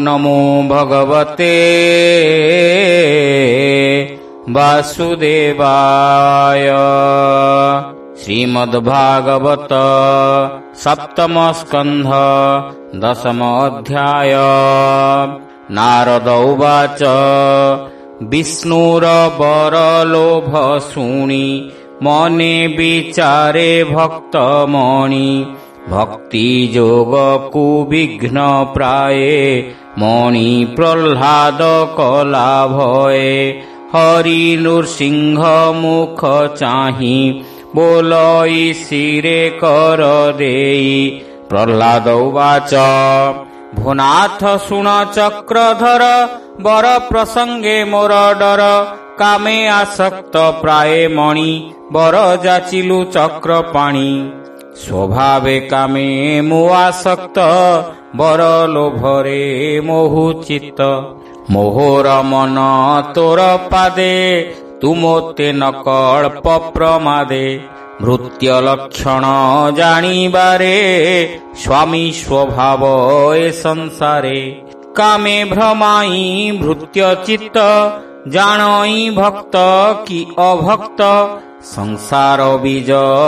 नमो भगवते वासुदेवाय। श्रीमद्भागवत सप्तम स्कन्ध दशम अध्याय। नारद उवाच विष्णुरवरलोभ शुणि मने विचारे भक्तमणि भक्ति जोग कुविघ्न प्राये मणि प्रह्लाद कला भये। हरि नृसिंह मुख चाहि बोलई शिरे कर देई। प्रह्लाद उवाच भुनाथ शुण चक्रधर वर प्रसंगे मोर डर। कामे आसक्त प्राये मणि वर जाचिलु चक्र पाणी। स्वभावे कामे मो आसक्त वर लोभरे मोहु चित्त। मोहर मन तोर पादे तुमोते न कल्प प्रमादे। भृत्य लक्षण जानिबारे स्वामी स्वभाव ए संसारे। कामे भ्रमाई भृत्य चित्त जानई भक्त कि अभक्त। संसार बीज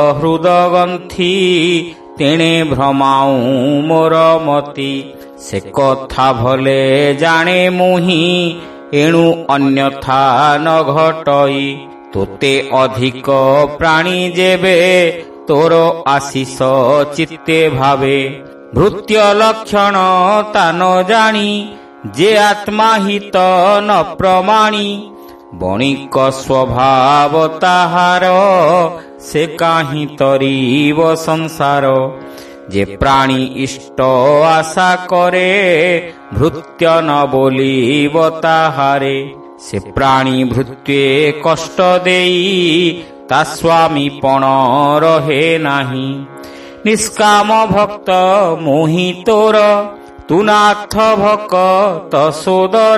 हृदगंथि तेणे भ्रमाऊ मोर मति। से कथा भले जाने मुहि एणु अन्यथा न घटई। तोते अधिक प्राणी जेबे तोर आशीष चित्ते भावे। भृत्य लक्षण तान जानी जे आत्मा हित न प्रमाणी। बणिक स्वभाव ताहार से काहि तरीब संसार। जे प्राणी इष्ट आशा करे भृत्य न बोलिब ताहारे। से प्राणी भृत्ये कष्ट देई ता स्वामी पण रहे नाही। निष्काम भक्त मोहि तोर तु नाथ भक्त सोदर।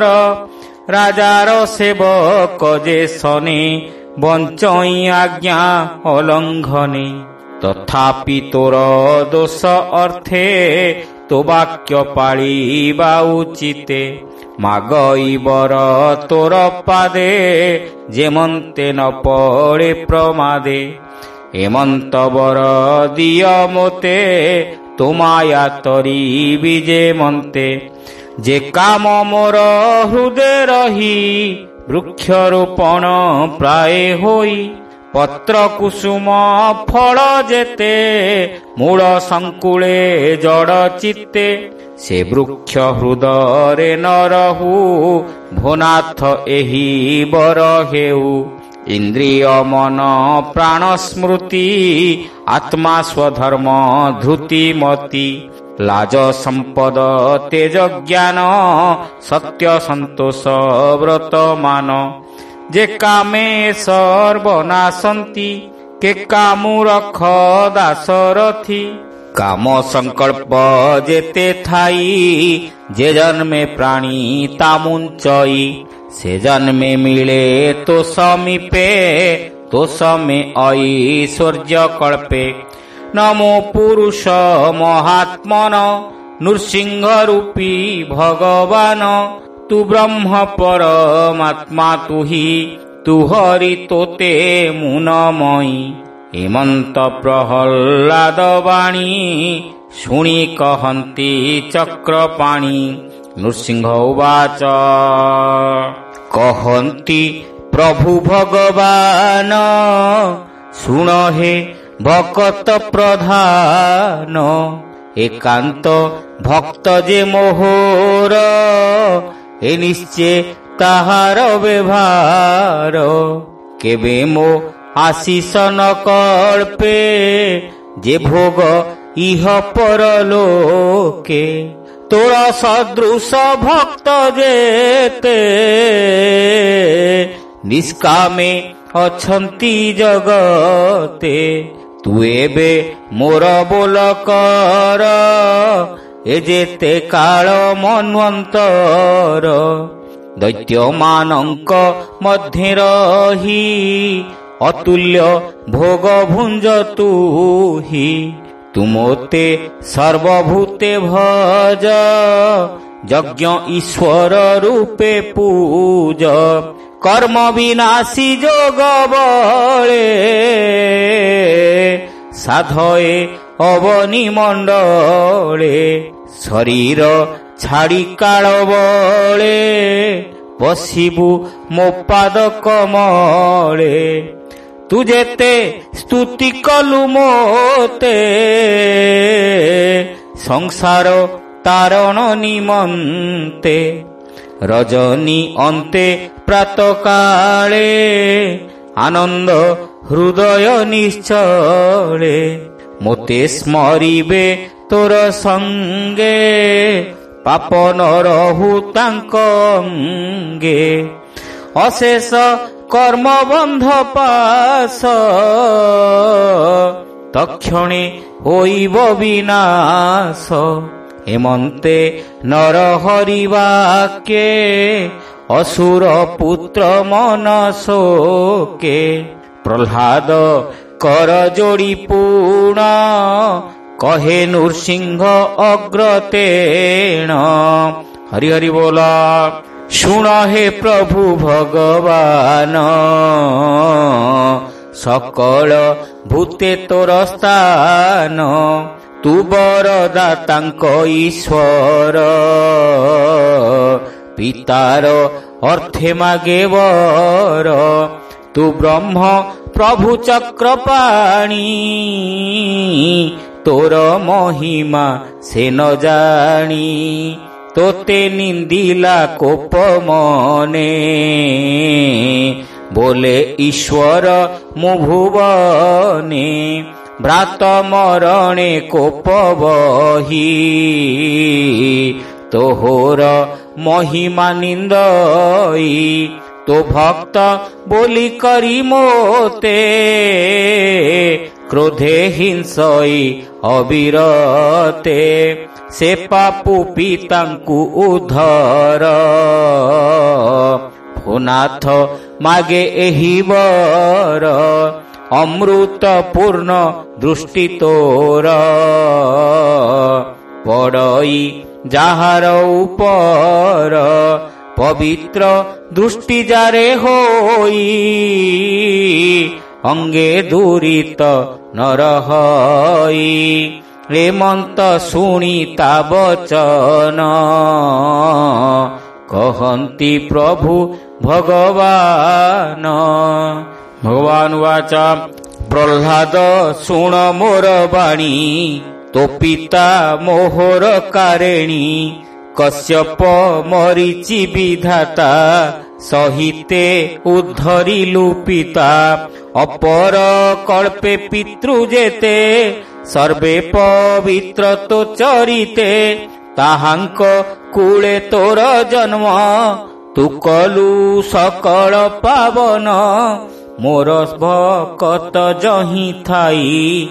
राजार सेवक जे सने बंचई आज्ञा अलंघने। तथापि तोर दोष अर्थे तो वाक्य पाळिबा उचिते। मागई बर तोर पादे जेमन्ते न पड़े प्रमादे। हेमंत बर दिय मोते तो माया तरी विजे मन्ते। जे काम मोर हृदय रही वृक्षरोपण प्राय होई। पत्र कुसुम फल जेते मूल संकुले जड़ चित्ते। से वृक्ष हृदय न रहु भुनाथ एहि बर हेउ। इंद्रिय मन प्राण स्मृति आत्मा स्वधर्म धृति मति। लाज संपद तेज ज्ञान सत्य संतोष व्रत मान। जे कामे सर्वनाशंति के कामु रख दासरथी। काम संकल्प जेते थाई जे जन्मे प्राणी तामुंचई। से जन्मे मिले तो समीपे तो समे ऐश्वर्य कल्पे। नमो पुरुष महात्मन नृसिंह रूपी भगवान। तु ब्रह्म परमात्मा तुहि तु हरि तोते मुनमयी। हेमंत प्रह्लाद वाणी शुणि कहन्ति चक्रपाणि। नृसिंह उवाच कहन्ति प्रभु भगवान शुण हे भक्त प्रधान। एकांत भक्त जे मोहर ए निश्चय ताहार व्यवहार। केबे मो आशीष न कल्पे जे भोग इह परलोके। तोर सदृश भक्त जेते निष्कामे अछंती जगते। तु एबे मोर बोल कर ए जेते काल मन्वंतर। दैत्य मानंक मध्ये रही अतुल्य भोग भुंज तुहि। तुमोते सर्वभूते भज ଯଜ୍ଞ ଈଶ୍ୱର ରୂପେ ପୂଜ କର୍ମ ବିନାଶୀ ଯୋଗ ବଳେ ସାଧଏ ଅବନି ମଣ୍ଡଳେ ଶରୀର ଛାଡ଼ି କାଳ ବଳେ ବସିବୁ ମୋ ପାଦ କମଳେ ତୁ ଯେତେ ସ୍ତୁତି କଲୁ ମୋତେ ସଂସାର ତାରଣ ନିମନ୍ତେ ରଜନୀ ଅନ୍ତେ ପ୍ରାତ କାଳେ ଆନନ୍ଦ ହୃଦୟ ନିଶ୍ଚଳେ ମୋତେ ସ୍ମରିବେ ତୋର ସଙ୍ଗେ ପାପ ନ ରହୁ ତାଙ୍କ ଅଙ୍ଗେ ଅଶେଷ କର୍ମ ବନ୍ଧ ପାଶ ତକ୍ଷଣେ ହୋଇବ ବିନାଶ ହେମନ୍ତେ ନର ହରିବାକେ ଅସୁର ପୁତ୍ର ମନ ଶୋକେ ପ୍ରହ୍ଲାଦ କର ଯୋଡ଼ି ପୁଣ କହେ ନୃସିଂହ ଅଗ୍ରତେଣ ହରି ହରି ବୋଲ ଶୁଣ ହେ ପ୍ରଭୁ ଭଗବାନ ସକଳ ଭୂତେ ତୋର ସ୍ଥାନ ତୁ ବରଦାତାଙ୍କ ଈଶ୍ୱର ପିତାର ଅର୍ଥେ ମାଗେ ବର ତୁ ବ୍ରହ୍ମ ପ୍ରଭୁ ଚକ୍ରପାଣି ତୋର ମହିମା ସେ ନ ଜାଣି ତୋତେ ନିନ୍ଦିଲା କୋପ ମନେ ବୋଲେ ଈଶ୍ୱର ମୁଁ ଭୁବନେ ଭ୍ରାତ ମରଣେ କୋପ ବହି ତୋହର ମହିମା ନିନ୍ଦଇ ତୋ ଭକ୍ତ ବୋଲି କରି ମୋତେ କ୍ରୋଧେ ହିଂସଇ ଅବିରତେ ସେ ପାପୁ ପିତାଙ୍କୁ ଉଦ୍ଧର ଭୋନାଥ ମାଗେ ଏହି ବର ଅମୃତ ପୂର୍ଣ୍ଣ ଦୃଷ୍ଟି ତୋର ପଡ଼ଇ ଯାହାର ଉପର ପବିତ୍ର ଦୃଷ୍ଟି ଯାରେ ହୋଇ ଅଙ୍ଗେ ଦୂରିତ ନରହଇ ରେମନ୍ତ ଶୁଣି ତା ବଚନ କହନ୍ତି ପ୍ରଭୁ ଭଗବାନ ଭଗବାନ ବାଚ ପ୍ରହ୍ଲାଦ ଶୁଣ ମୋର ବାଣୀ ତୋ ପିତା ମୋହର କାରେଣୀ କଶ୍ୟପ ମରିଚି ବିଧାତା ସହିତେ ଉଦ୍ଧରିଲୁ ପିତା ଅପର କଳ୍ପେ ପିତୃ ଯେତେ ସର୍ବେ ପବିତ୍ର ତୋ ଚରିତେ ତାହାଙ୍କ କୂଳେ ତୋର ଜନ୍ମ ତୁ କଲୁ ସକଳ ପାବନ ମୋର ଭକତ ଯହିଁ ଥାଇ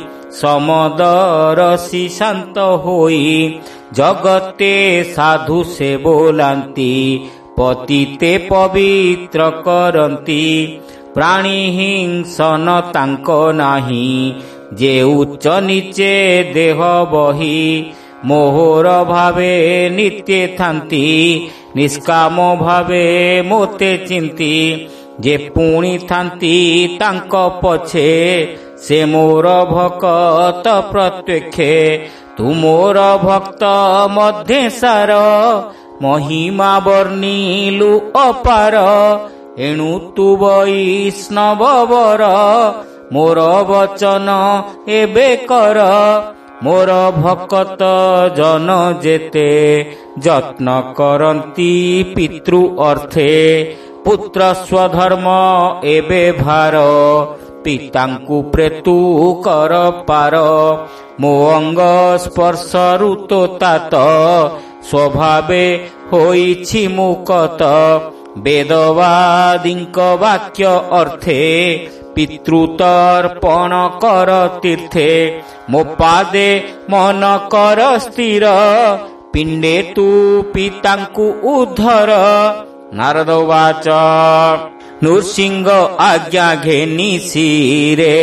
ସମଦରସି ଶାନ୍ତ ହୋଇ ଜଗତେ ସାଧୁ ସେ ବୋଲାନ୍ତି ପତିତେ ପବିତ୍ର କରନ୍ତି ପ୍ରାଣୀ ହିଂସନ ତାଙ୍କ ନାହିଁ ଯେ ଉଚ୍ଚ ନିଚେ ଦେହ ବହି ମୋହର ଭାବେ ନିତ୍ୟ ଥାନ୍ତି ନିଷ୍କାମ ଭାବେ ମୋତେ ଚିନ୍ତି ଯେ ପୁଣି ଥାନ୍ତି ତାଙ୍କ ପଛେ ସେ ମୋର ଭକତ ପ୍ରତ୍ୟକ୍ଷେ ତୁ ମୋର ଭକ୍ତ ମଧ୍ୟେ ସାର ମହିମା ବର୍ଣ୍ଣିଲୁ ଅପାର ଏଣୁ ତୁ ବୈଷ୍ଣବର ମୋର ବଚନ ଏବେ କର ମୋର ଭକତ ଜନ ଯେତେ ଯତ୍ନ କରନ୍ତି ପିତୃ ଅର୍ଥେ ପୁତ୍ର ସ୍ୱଧର୍ମ ଏବେ ଭାର ପିତାଙ୍କୁ ପ୍ରେତୁ କର ପାର ମୋ ଅଙ୍ଗ ସ୍ପର୍ଶରୁ ତୋ ତାତ ସ୍ୱଭାବେ ହୋଇଛି ମୁକତ ବେଦବାଦୀଙ୍କ ବାକ୍ୟ ଅର୍ଥେ ପିତୃତର୍ପଣ କର ତୀର୍ଥେ ମୋ ପାଦେ ମନ କର ସ୍ଥିର ପିଣ୍ଡେ ତୁ ପିତାଙ୍କୁ ଉଦ୍ଧର ନାରଦ ବାଚ ନୃସିଂହ ଆଜ୍ଞା ଘେନି ଶିରେ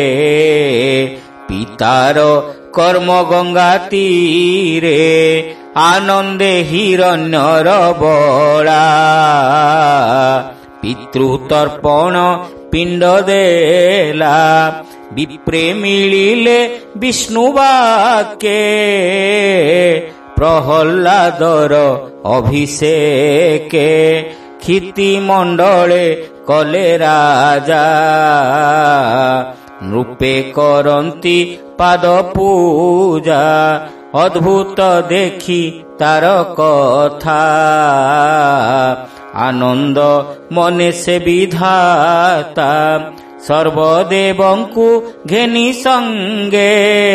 ପିତାର କର୍ମ ଗଙ୍ଗା ତୀରେ ଆନନ୍ଦେ ହିରଣ୍ୟର ବଳା। ପିତୃତର୍ପଣ ପିଣ୍ଡ ଦେଲା, ବିପ୍ରେ ମିଳିଲେ ବିଷ୍ଣୁ ବାକେ। ପ୍ରହଲ୍ଲାଦର ଅଭିଷେକେ, କ୍ଷିତି ମଣ୍ଡଳେ କଲେ ରାଜା। ନୃପେ କରନ୍ତି ପାଦ ପୂଜା, ଅଦ୍ଭୁତ ଦେଖି ତାର କଥା। ଆନନ୍ଦ ମନେ ସେ ବିଧାତା, ସର୍ବଦେବଙ୍କୁ ଘେନି ସଙ୍ଗେ।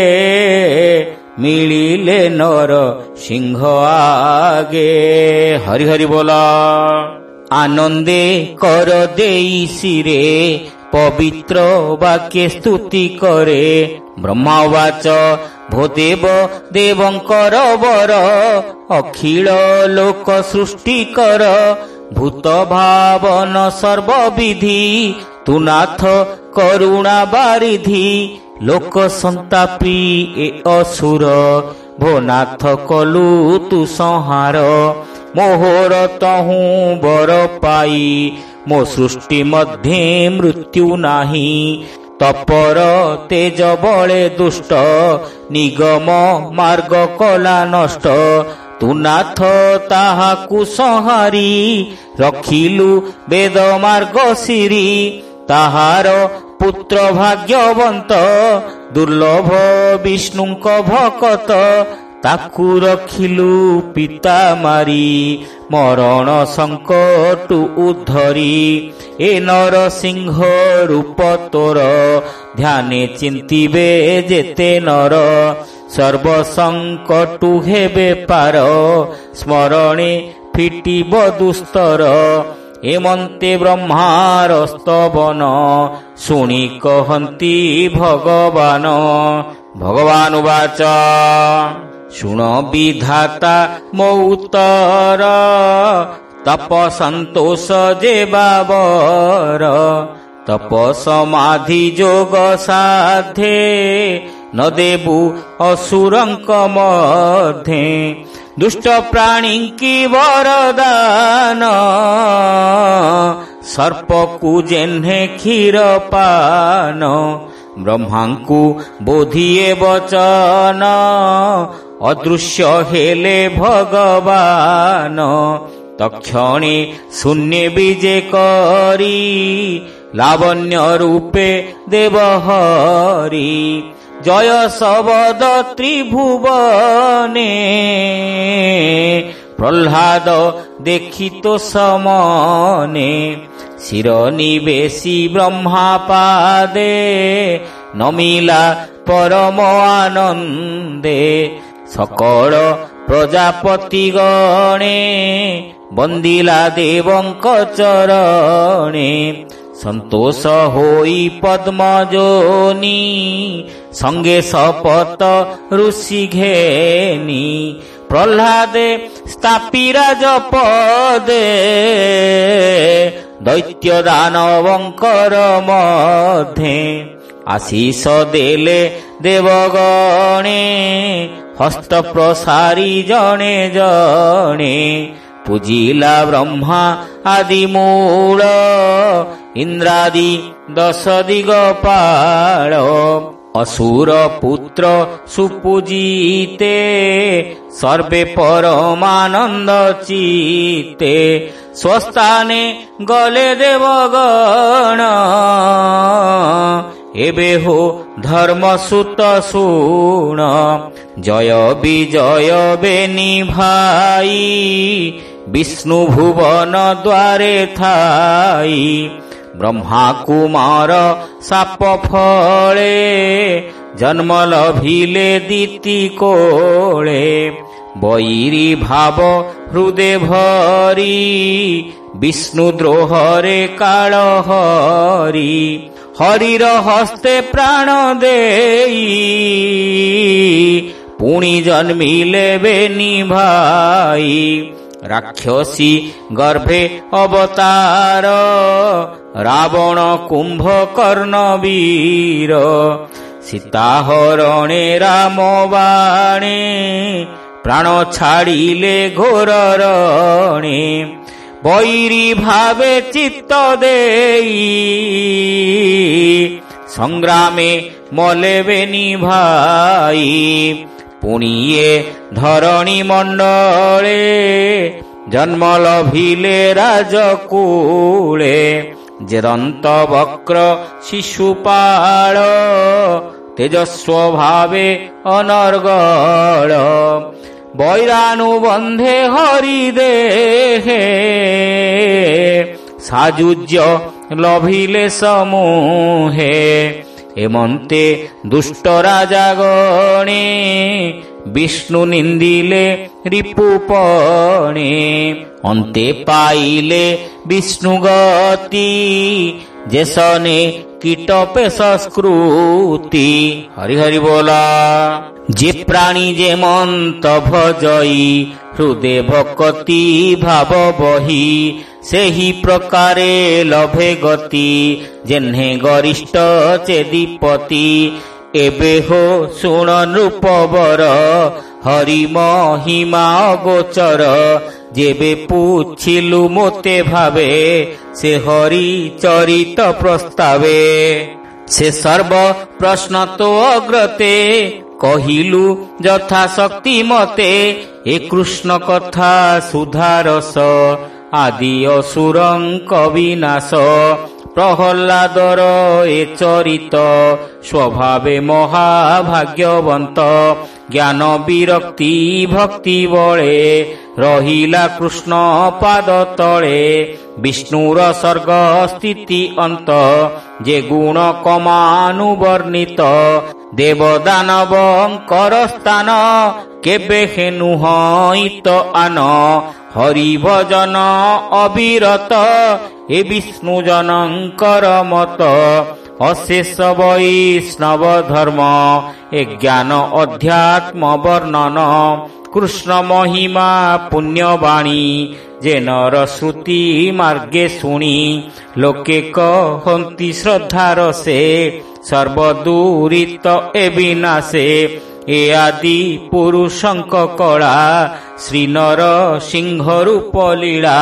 ମିଳିଲେ ନର ସିଂହ ଆଗେ। ହରି ହରି ବୋଲ। ଆନନ୍ଦେ କର ଦେଇ ଶିରେ, ପବିତ୍ର ବାକ୍ୟ ସ୍ତୁତି କରେ। ବ୍ରହ୍ମାବାଚ ଭୋ ଦେବ ଦେବଙ୍କର ବର, ଅଖିଳ ଲୋକ ସୃଷ୍ଟି କର। ଭୂତ ଭାବନ ସର୍ବବିଧି, ତୁ ନାଥ କରୁଣା ବାରିଧି। ଲୋକ ସନ୍ତାପୀ ଏ ଅସୁର, ଭୋ ନାଥ କଲୁ ତୁ ସଂହାର। ମୋହର ତହୁଁ ବର ପାଇ, ମୋ ସୃଷ୍ଟି ମଧ୍ୟେ ମୃତ୍ୟୁ ନାହିଁ। ତପର ତେଜ ବଳେ ଦୁଷ୍ଟ, ନିଗମ ମାର୍ଗ କଲା ନଷ୍ଟ। ତୁ ନାଥ ତାହାକୁ ସଂହାରି, ରଖିଲୁ ବେଦ ମାର୍ଗ ଶିରି। ତାହାର ପୁତ୍ର ଭାଗ୍ୟବନ୍ତ, ଦୁର୍ଲଭ ବିଷ୍ଣୁଙ୍କ ଭକତ। ତାକୁ ରଖିଲୁ ପିତା ମାରି, ମରଣ ସଙ୍କଟୁ ଉଦ୍ଧରି। ଏ ନରସିଂହ ରୂପ ତୋର, ଧ୍ୟାନେ ଚିନ୍ତିବେ ଯେତେ ନର। ସର୍ବ ସଙ୍କଟୁ ହେବେ ପାର, ସ୍ମରଣେ ଫିଟିବ ଦୁସ୍ତର। ଏମନ୍ତେ ବ୍ରହ୍ମାର ସ୍ତବନ, ଶୁଣି କହନ୍ତି ଭଗବାନ। ଭଗବାନ ବାଚ ଶୁଣ ବିଧାତା ମୋ ଉତ୍ତର, ତପ ସନ୍ତୋଷ ଯେ ବାବର। ତପ ସମାଧି ଯୋଗ ସାଧେ, ନ ଦେବୁ ଅସୁରଙ୍କ ମଧ୍ୟେ। ଦୁଷ୍ଟ ପ୍ରାଣୀଙ୍କି ବରଦାନ, ସର୍ପକୁ ଯେହ୍ନେ କ୍ଷୀର ପାନ। ବ୍ରହ୍ମାଙ୍କୁ ବୋଧିଏ ବଚନ, ଅଦୃଶ୍ୟ ହେଲେ ଭଗବାନ। ତକ୍ଷଣେ ଶୂନ୍ୟ ବିଜେ କରି, ଲାବଣ୍ୟ ରୂପେ ଦେବହରି। ଜୟ ଶବଦ ତ୍ରିଭୁବନେ, ପ୍ରହ୍ଲାଦ ଦେଖି ତୋ ସମନେ। ଶିର ନିବେଶୀ ବ୍ରହ୍ମା ପାଦେ, ନମିଲା ପରମ ଆନନ୍ଦେ। ସକଳ ପ୍ରଜାପତି ଗଣେ, ବନ୍ଦିଲା ଦେବଙ୍କ ଚରଣେ। ସନ୍ତୋଷ ହୋଇ ପଦ୍ମ ଯୋନି, ସଙ୍ଗେ ଶପଥ ଋଷି ଘେନି। ପ୍ରହ୍ଲାଦେ ସ୍ଥାପି ରାଜପଦେ, ଦୈତ୍ୟ ଦାନବଙ୍କର ମଧ୍ୟେ। ଆଶିଷ ଦେଲେ ଦେବଗଣେ, ହସ୍ତ ପ୍ରସାରି ଜଣେ ଜଣେ। ପୂଜିଲା ବ୍ରହ୍ମା ଆଦି ମୂଳ, ଇନ୍ଦ୍ରାଦି ଦଶ ଦିଗପାଳ। ଅସୁର ପୁତ୍ର ସୁପୂଜିତେ, ସର୍ବେ ପରମାନନ୍ଦ ଚିତେ। ସ୍ୱସ୍ଥାନେ ଗଲେ ଦେବଗଣ, ଏବେ ହୋ ଧର୍ମସୂତ ଶୁଣ। ଜୟ ବିଜୟ ବେନି ଭାଇ, ବିଷ୍ଣୁ ଭୁବନ ଦ୍ୱାରେ ଥାଇ। ବ୍ରହ୍ମା କୁମାର ସାପ ଫଳେ, ଜନ୍ମ ଲଭିଲେ ଦିତି କୋଳେ। ବୈରୀ ଭାବ ହୃଦେ ଭରି, ବିଷ୍ଣୁ ଦ୍ରୋହରେ କାଳ ହରି। ହରିର ହସ୍ତେ ପ୍ରାଣ ଦେଇ, ପୁଣି ଜନ୍ମିଲେ ବେନି ଭାଇ। ରାକ୍ଷସୀ ଗର୍ଭେ ଅବତାର, ରାବଣ କୁମ୍ଭକର୍ଣ୍ଣ ବୀର। ସୀତା ହରଣେ ରାମ ବାଣେ, ପ୍ରାଣ ଛାଡ଼ିଲେ ଘୋର ରଣେ ବୈରୀ ଭାବେ ଚିତ୍ତ ଦେଇ ସଂଗ୍ରାମେ ମଲେବେନି ଭାଇ ପୁଣିଏ ଧରଣୀ ମଣ୍ଡଳେ ଜନ୍ମ ଲଭିଲେ ରାଜକୁଳେ ଯେଦନ୍ତ ବକ୍ର ଶିଶୁପାଳ ତେଜସ୍ୱ ଭାବେ ଅନର୍ଗଳ ବୈରାନୁବନ୍ଧେ ହରିଦେହେ ସାଯୁଜ୍ୟ ଲଭିଲେ ସମୂହେ ଏମନ୍ତେ ଦୁଷ୍ଟ ରାଜା ଗଣେ ବିଷ୍ଣୁ ନିନ୍ଦିଲେ ରିପୁପଣେ ଅନ୍ତେ ପାଇଲେ ବିଷ୍ଣୁ ଗତି ଯେସନେ କୀଟ ପେଶ ସ୍କୃତି। ହରି ହରି ବୋଲା। ଯେ ପ୍ରାଣୀ ଯେ ମନ୍ତ ଭଜଇ ହୃଦେ ଭକତି ଭାବ ବହି ସେହି ପ୍ରକାରେ ଲଭେ ଗତି ଯେହ୍ନେ ଗରିଷ୍ଠ ଚେଦିପତି। ଏବେ ହୋ ଶୁଣ ନୃପବର ହରି ମହିମା ଅଗୋଚର ଯେବେ ପୁଛିଲୁ ମୋତେ ଭାବେ ସେ ହରି ଚରିତ ପ୍ରସ୍ତାବେ ସେ ସର୍ବ ପ୍ରଶ୍ନ ତୋ ଅଗ୍ରତେ କହିଲୁ ଯଥାଶକ୍ତି ମତେ ଏ କୃଷ୍ଣ କଥା ସୁଧାରସ ଆଦି ଅସୁରଙ୍କ ବିନାଶ ପ୍ରହଲ୍ଲାଦର ଏ ଚରିତ ସ୍ୱଭାବେ ମହାଭାଗ୍ୟବନ୍ତ ଜ୍ଞାନ ବିରକ୍ତି ଭକ୍ତି ବଳେ ରହିଲା କୃଷ୍ଣ ପାଦ ତଳେ ବିଷ୍ଣୁର ସ୍ୱର୍ଗ ସ୍ଥିତି ଅନ୍ତ ଯେ ଗୁଣ କମାନୁବର୍ଣ୍ଣିତ ଦେବଦାନବଙ୍କର ସ୍ଥାନ କେବେ ହେନୁହିତ ଆନ ହରି ଭଜନ ଅବିରତ ଏ ବିଷ୍ଣୁ ଜନଙ୍କର ମତ ଅଶେଷ ବୈଷ୍ଣବ ଧର୍ମ ଏ ଜ୍ଞାନ ଅଧ୍ୟାତ୍ମ ବର୍ଣ୍ଣନ କୃଷ୍ଣ ମହିମା ପୁଣ୍ୟବାଣୀ ଯେ ନର ଶ୍ରୁତି ମାର୍ଗେ ଶୁଣି ଲୋକେ କହନ୍ତି ଶ୍ରଦ୍ଧାର ସେ ସର୍ବଦୂରିତ ଏ ବିନାଶେ ଏ ଆଦି ପୁରୁଷଙ୍କ କଳା ଶ୍ରୀନର ସିଂହ ରୂପ ଲୀଳା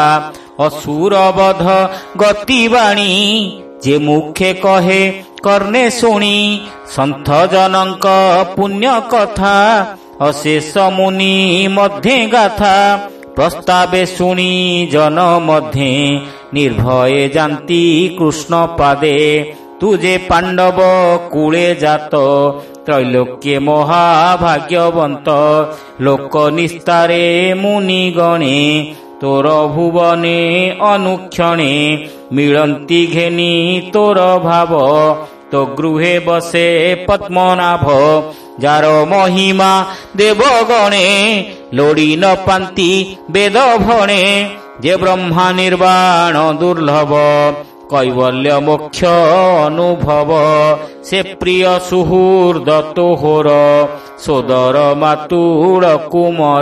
ଅସୁରବଧ ଗତିବାଣୀ ଯେ ମୁଖେ କହେ କର୍ଣ୍ଣେ ଶୁଣି ସନ୍ଥ ଜନଙ୍କ ପୁଣ୍ୟ କଥା ଅଶେଷ ମୁନି ମଧ୍ୟେ ଗାଥା ପ୍ରସ୍ତାବେ ଶୁଣି ଜନ ମଧ୍ୟେ ନିର୍ଭୟେ ଯାନ୍ତି କୃଷ୍ଣ ପାଦେ ତୁଜେ ପାଣ୍ଡବ କୂଳେ ଜାତ ତ୍ରୈଲୋକ୍ୟ ମହାଭାଗ୍ୟବନ୍ତ ଲୋକ ନିସ୍ତାରେ ମୁନି ଗଣେ ତୋର ଭୁବନେ ଅନୁକ୍ଷଣେ ମିଳନ୍ତି ଘେନି ତୋର ଭାବ ତୋ ଗୃହେ ବସେ ପଦ୍ମନାଭ ଯାର ମହିମା ଦେବଗଣେ ଲୋଡ଼ି ନ ପାନ୍ତି ବେଦ ଭଣେ ଯେ ବ୍ରହ୍ମା ନିର୍ବାଣ ଦୁର୍ଲଭ କୈବଲ୍ୟ ମୋକ୍ଷ ଅନୁଭବ ସେ ପ୍ରିୟ ସୁହୃଦ ତୋହର ସୋଦର ମାତୁଳ କୁମର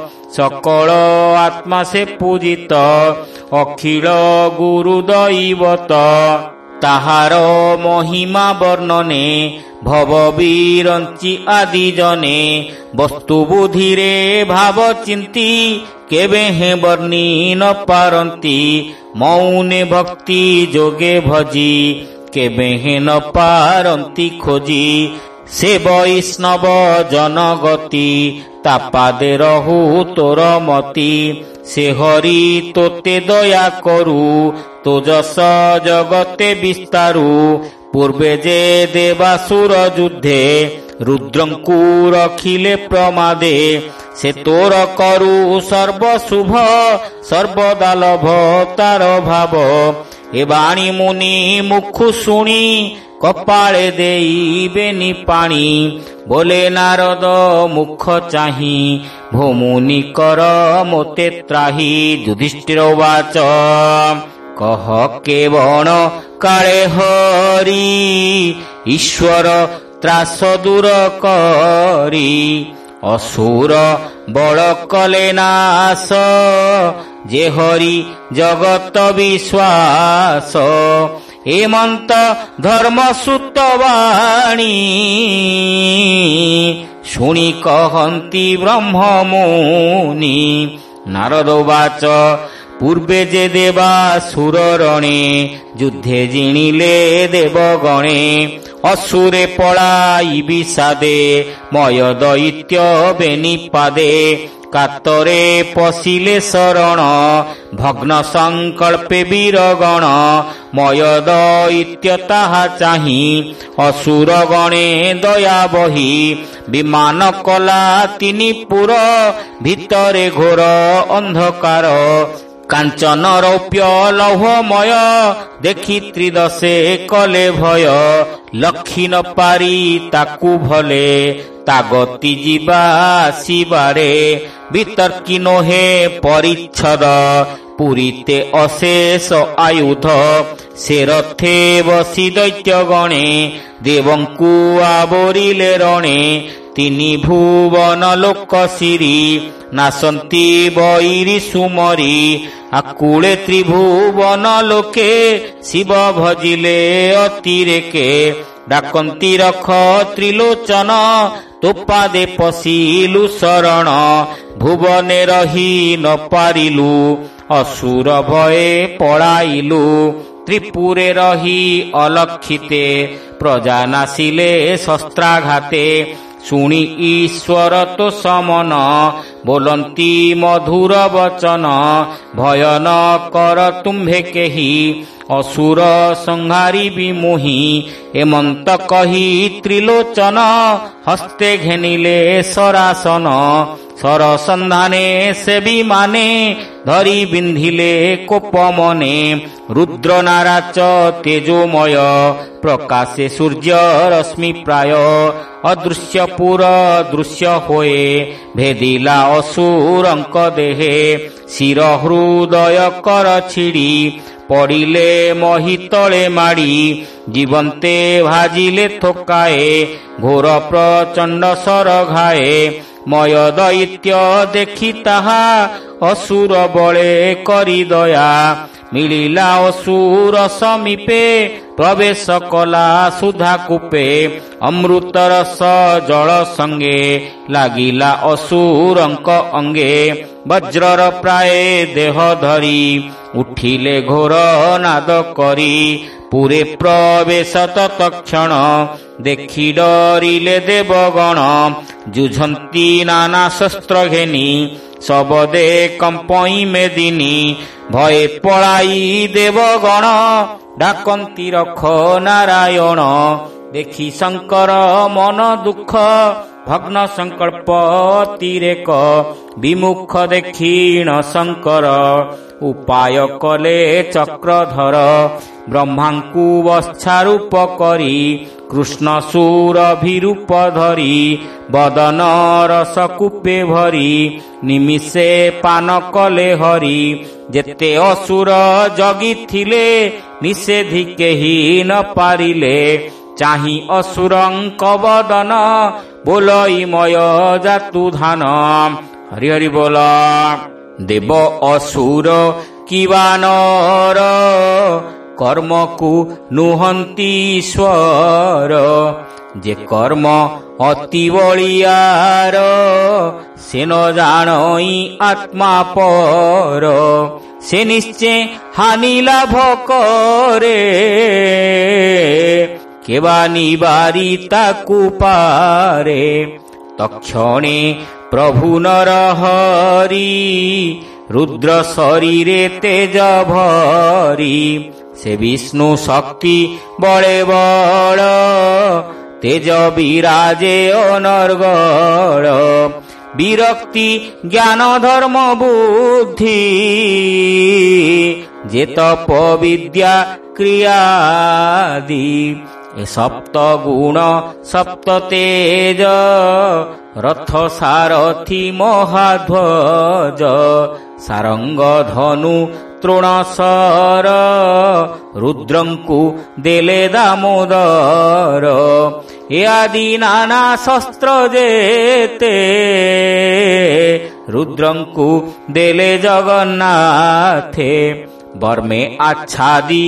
ସକଳ ଆତ୍ମା ସେ ପୂଜିତ ଅଖିଳ ଗୁରୁ ଦୈବତ ତାହାର ମହିମା ବର୍ଣ୍ଣନେ ଭବ ବିରଞ୍ଚି ଆଦି ଜନେ ବସ୍ତୁ ବୁଦ୍ଧିରେ ଭାବ ଚିନ୍ତି କେବେ ହେ ବର୍ଣ୍ଣି ନ ପାରନ୍ତି ମୌନେ ଭକ୍ତି ଯୋଗେ ଭଜି କେବେ ହେ ନ ପାରନ୍ତି ଖୋଜି ସେ ବୈଷ୍ଣବ ଜନଗତି ତାପାଦେ ରହୁ ତୋର ମତି ସେ ହରି ତୋତେ ଦୟା କରୁ ତୋ ଯଶ ଜଗତେ ବିସ୍ତାରୁ ପୂର୍ବେ ଯେ ଦେବାସୁର ଯୁଦ୍ଧେ ରୁଦ୍ରଙ୍କୁ ରଖିଲେ ପ୍ରମାଦେ ସେ ତୋର କରୁ ସର୍ବଶୁଭ ସର୍ବଦା ଲଭ ତାର ଭାବ ଏ ବାଣୀ ମୁନି ମୁଖୁ ଶୁଣି କପାଳେ ଦେଇବେନି ପାଣି ବୋଲେ ନାରଦ ମୁଖ ଚାହିଁ ଭୂମୁନି କର ମୋତେ ତ୍ରାହି। ଯୁଧିଷ୍ଠିର ଉବାଚ କହ କେବଣ କାଳେ ହରି ଈଶ୍ୱର ତ୍ରାସ ଦୂର କରି ଅସୁର ବଳ କଲେ ନାଶ ଯେ ହରି ଜଗତ ବିଶ୍ୱାସ ଏମନ୍ତ ଧର୍ମ ସୁତ ବାଣୀ ଶୁଣି କହନ୍ତି ବ୍ରହ୍ମମୁନି। ନାରଦ ବାଚ ପୂର୍ବେ ଯେ ଦେବା ସୁରରଣେ, ଯୁଦ୍ଧେ ଜିଣିଲେ ଦେବଗଣେ। ଅସୁରେ ପଳାଇ ବିଷାଦେ, ମୟ ଦୈତ୍ୟ ବେନିପାଦେ। କାତରେ ପଶିଲେ ଶରଣ, ଭଗ୍ନ ସଂକଳ୍ପେ ବୀରଗଣ। ମୟ ଦୈତ୍ୟ ତାହା ଚାହିଁ, ଅସୁର ଗଣେ ଦୟା ବହି। ବିମାନ କଲା ତିନି ପୁର, ଭିତରେ ଘୋର ଅନ୍ଧକାର। କାଞ୍ଚନ ରୌପ୍ୟ ଲୌହମୟ, ଦେଖି ତ୍ରିଦଶେ କଲେ ଭୟ। ଲକ୍ଷି ନ ପାରି ତାକୁ ଭଲେ, ତା ଗତି ଯିବା ଆସିବାରେ। ବିତର୍କୀ ନୋହେ ପରିଚ୍ଛଦ, ପୁରୀତେ ଅଶେଷ ଆୟୁଧ। ସେ ରଥେ ବସି ଦୈତ୍ୟ ଗଣେ, ଦେବଙ୍କୁ ଆବୋରିଲେ ରଣେ। ତିନି ଭୁବନ ଲୋକ ଶିରି, ନାସନ୍ତି ବୈରୀ ସୁମରି। ଆକୁଳେ ତ୍ରିଭୁବନ ଲୋକେ, ଶିବ ଭଜିଲେ ଅତିରେକେ। ଡାକନ୍ତି ରଖ ତ୍ରିଲୋଚନ, ତୋପାଦେ ପଶିଲୁ ଶରଣ। ଭୁବନେ ରହି ନ ପାରିଲୁ, ଅସୁର ଭୟେ ପଳାଇଲୁ। ତ୍ରିପୁରେ ରହି ଅଲକ୍ଷିତେ, ପ୍ରଜା ନାସିଲେ ଶସ୍ତ୍ରାଘାତେ। ଶୁଣି ଈଶ୍ୱର ତୋ ସମନ, ବୋଲନ୍ତି ମଧୁର ବଚନ। ଭୟ ନ କର ତୁମ୍ଭେ କେହି, ଅସୁର ସଂହାରିବି ମୁହିଁ। ଏମନ୍ତ କହି ତ୍ରିଲୋଚନ, ହସ୍ତେ ଘେନିଲେ ଶରାସନ। ସରସନ୍ଧାନେ ସେବି ମାନେ, ଧରି ବିନ୍ଧିଲେ କୋପ ମନେ। ରୁଦ୍ର ନାରାଚ ତେଜୋମୟ, ପ୍ରକାଶେ ସୂର୍ଯ୍ୟ ରଶ୍ମି ପ୍ରାୟ। ଅଦୃଶ୍ୟ ପୁର ଦୃଶ୍ୟ ହୋଏ, ଭେଦିଲା ଅସୁରଙ୍କ ଦେହେ। ଶିର ହୃଦୟ କର ଛିଡ଼ି, ପଡ଼ିଲେ ମହି ତଳେ ମାଡ଼ି। ଜୀବନ୍ତେ ଭାଜିଲେ ଥୋକାଏ, ଘୋର ପ୍ରଚଣ୍ଡ ସର ଘାଏ। ମୟ ଦୈତ୍ୟ ଦେଖି ତାହା, ଅସୁର ବଳେ କରି ଦୟା। ମିଳିଲା ଅସୁର ସମୀପେ, ପ୍ରବେଶ କଲା ସୁଧା କୂପେ। ଅମୃତ ରସ ଜଳ ସଙ୍ଗେ, ଲାଗିଲା ଅସୁରଙ୍କ ଅଙ୍ଗେ। ବଜ୍ରର ପ୍ରାୟ ଦେହ ଧରି, ଉଠିଲେ ଘୋର ନାଦ କରି। ପୁରେ ପ୍ରବେଶ ତତ୍କ୍ଷଣ, ଦେଖି ଡରିଲେ ଦେବଗଣ। ଯୁଝନ୍ତି ନାନା ଶସ୍ତ୍ର ଘେନି, ଶବଦେ କମ୍ପଇ ମେଦିନୀ। ଭୟେ ପଳାଇ ଦେବଗଣ, ଡାକନ୍ତି ରଖ ନାରାୟଣ। ଦେଖି ଶଙ୍କର ମନ ଦୁଃଖ, ଭଗ୍ନ ସଂକଳ୍ପ ଅତିରେକ। ବିମୁଖ ଦେଖିଣ ଶଙ୍କର, ଉପାୟ କଲେ ଚକ୍ରଧର। ବ୍ରହ୍ମାଙ୍କୁ ବତ୍ସାରୂପ କରି, କୃଷ୍ଣ ସୁରଭିରୂପ ଧରି। ବଦନ ରସ କୂପେ ଭରି, ନିମିଷେ ପାନ କଲେ ହରି। ଯେତେ ଅସୁର ଜଗିଥିଲେ, ନିଷେଧି କେହି ନ ପାରିଲେ। ଚାହିଁ ଅସୁରଙ୍କ ବଦନ, ବୋଲଇ ମୟ ଜାତୁ ଧାନ। ହରି ହରି ବୋଲ। ଦେବ ଅସୁର କି ବାନର, କର୍ମକୁ ନୁହନ୍ତି ଈଶ୍ୱର। ଯେ କର୍ମ ଅତି ବଳିୟାର, ସେ ନ ଜାଣଇ ଆତ୍ମା ପର। ସେ ନିଶ୍ଚେ ହାନି ଲାଭ କରେ, କେବା ନିବାରି ତାକୁ ପାରେ। ତକ୍ଷଣେ ପ୍ରଭୁ ନର ହରି, ରୁଦ୍ର ଶରୀରେ ତେଜ ଭରି। ସେ ବିଷ୍ଣୁ ଶକ୍ତି ବଳେ ବଳ, ତେଜ ବିରାଜେ ଅନର୍ଗଳ। ବିରକ୍ତି ଜ୍ଞାନ ଧର୍ମ ବୁଦ୍ଧି, ଯେ ତପ ବିଦ୍ୟା କ୍ରିୟାଦି। ଏ ସପ୍ତ ଗୁଣ ସପ୍ତ ତେଜ, ରଥ ସାରଥି ମହାଧ୍ୱଜ। ସାରଙ୍ଗ ଧନୁ ତୃଣଶର, ରୁଦ୍ରଙ୍କୁ ଦେଲେ ଦାମୋଦର। ଏ ଆଦି ନାନା ଶସ୍ତ୍ର ଯେତେ, ରୁଦ୍ରଙ୍କୁ ଦେଲେ ଜଗନ୍ନାଥେ। ବର୍ମେ ଆଚ୍ଛାଦି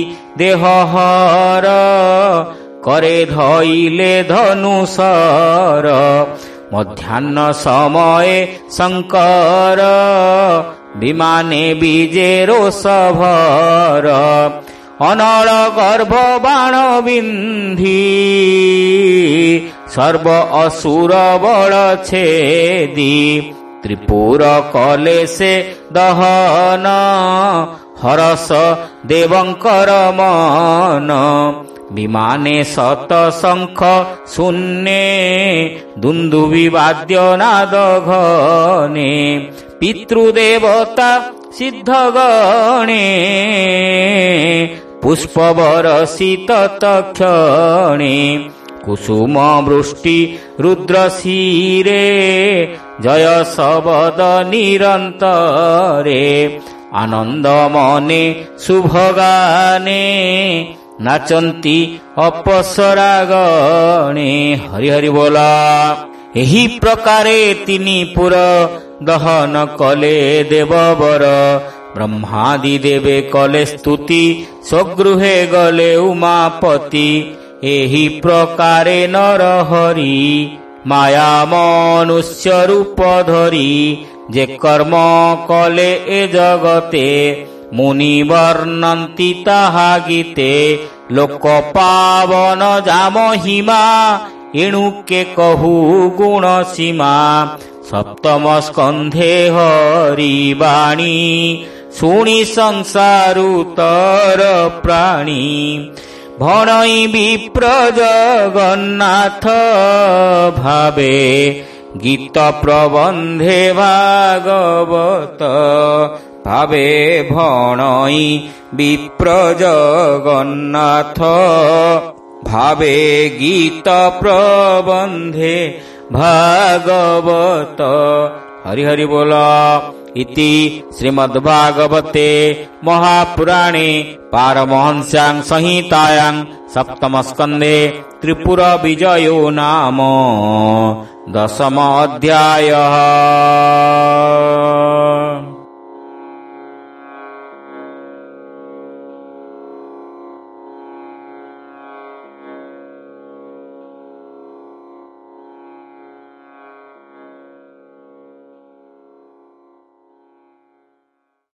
ଦେହହର, करे धइले धनुषर। ମଧ୍ୟାହ୍ନ ସମୟେ ଶଙ୍କର ବିମାନେ ବିଜେ ରୋଷଭର ଅନଳ ଗର୍ଭ ବାଣ ବିନ୍ଧି ସର୍ବ ଅସୁର ବଳ ଛେଦି ତ୍ରିପୁର କଲେ ସେ ଦହନ ହରସ ଦେବଙ୍କର ମନ ବିମାନେ ଶତ ଶଙ୍ଖ ଶୂନ୍ୟେ ଦୁନ୍ଦୁଭି ବାଦ୍ୟ ନାଦ ଘନେ ପିତୃଦେବତା ସିଦ୍ଧଗଣେ ପୁଷ୍ପ ବରଷିତ ତକ୍ଷଣେ କୁସୁମ ବୃଷ୍ଟି ରୁଦ୍ର ଶିରେ ଜୟ ଶବଦ ନିରନ୍ତରେ ଆନନ୍ଦ ମନେ ଶୁଭଗାନେ ନାଚନ୍ତି ଅପସରା ଗଣେ। ହରି ହରି ବୋଲା। ଏହି ପ୍ରକାରେ ତିନି ପୁର ଦହନ କଲେ ଦେବବର ବ୍ରହ୍ମାଦି ଦେବେ କଲେ ସ୍ତୁତି ସ୍ୱଗୃହେ ଗଲେ ଉମାପତି। ଏହି ପ୍ରକାରେ ନର ହରି ମାୟା ମନୁଷ୍ୟ ରୂପ ଧରି ଯେ କର୍ମ କଲେ ଏ ଜଗତେ ମୁନି ବର୍ଣ୍ଣନ୍ତି ତାହା ଗୀତେ। ଲୋକ ପାବନ ଯାମ ହିମା ଏଣୁ କେ କହୁ ଗୁଣ ସୀମା। ସପ୍ତମ ସ୍କନ୍ଧେ ହରି ବାଣୀ ଶୁଣି ସଂସାରୁ ତର ପ୍ରାଣୀ। ଭଣଇ ବିପ୍ର ଜଗନ୍ନାଥ ଭାବେ ଗୀତ ପ୍ରବନ୍ଧେ ଭାଗବତ ଭାବେ। ଭଣଇ ବିପ୍ର ଜଗନ୍ନାଥ ଭାବେ ଗୀତ ପ୍ରବନ୍ଧେ ଭାଗବତ। ହରି ହରି ବୋଲ। ଇତି ଶ୍ରୀମଦ୍ଭାଗବତେ ମହାପୁରାଣେ ପାରମହଂସ୍ୟାଂ ସଂହିତାୟାଂ ସପ୍ତମ ସ୍କନ୍ଧେ ତ୍ରିପୁର ବିଜୟୋ ନାମ ଦଶମ ଅଧ୍ୟାୟः।